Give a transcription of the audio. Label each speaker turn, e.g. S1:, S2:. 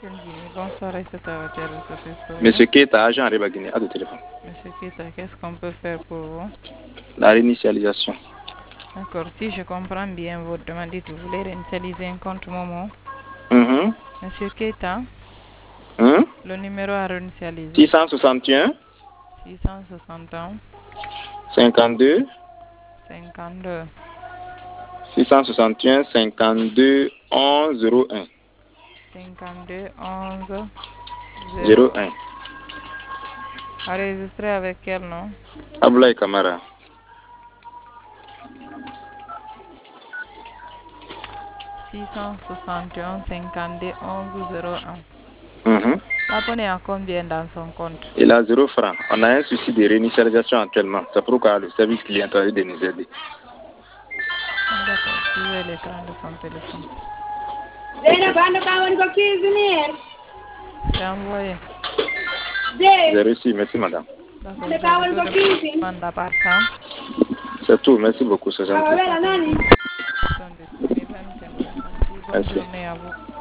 S1: Bonsoir, et c'est à votre service.
S2: Monsieur Keita, agent Arriba Guinée, à de téléphone.
S1: Monsieur Keita, qu'est-ce qu'on peut faire pour vous?
S2: La réinitialisation.
S1: D'accord, si je comprends bien votre demande, vous voulez réinitialiser un compte Momo. Monsieur Keita, le numéro à réinitialiser.
S2: 661
S1: 661
S2: 52
S1: 52
S2: 661 52 11 01
S1: 52 11
S2: 01.
S1: Enregistré avec quel nom?
S2: Ablaï Kamara.
S1: 661 52 11 01. L'abonné a combien dans son compte?
S2: Il a 0 francs. On a un souci de réinitialisation actuellement. C'est pourquoi le service client a de nous aider.
S1: D'accord, suivez l'écran de son téléphone. C'est envoyé.
S2: J'ai reçu, merci madame.
S1: D'accord, je vous demande à part ça.
S2: C'est tout, merci beaucoup, c'est gentil.
S1: Bonne journée à vous.